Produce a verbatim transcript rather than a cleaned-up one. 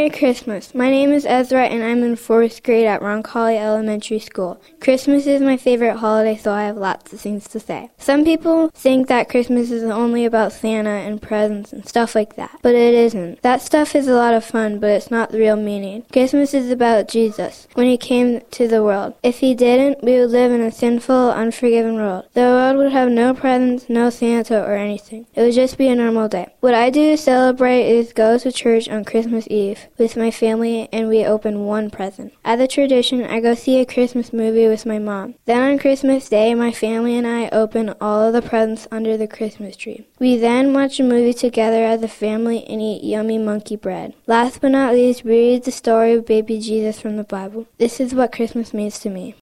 Merry Christmas. My name is Ezra and I'm in fourth grade at Roncalli Elementary School. Christmas is my favorite holiday, so I have lots of things to say. Some people think that Christmas is only about Santa and presents and stuff like that, but it isn't. That stuff is a lot of fun, but it's not the real meaning. Christmas is about Jesus, when he came to the world. If he didn't, we would live in a sinful, unforgiven world. The world would have no presents, no Santa, or anything. It would just be a normal day. What I do to celebrate is go to church on Christmas Eve with my family, and we open one present. As a tradition, I go see a Christmas movie with my mom. Then on Christmas Day, my family and I open all of the presents under the Christmas tree. We then watch a movie together as a family and eat yummy monkey bread. Last but not least, we read the story of baby Jesus from the Bible. This is what Christmas means to me.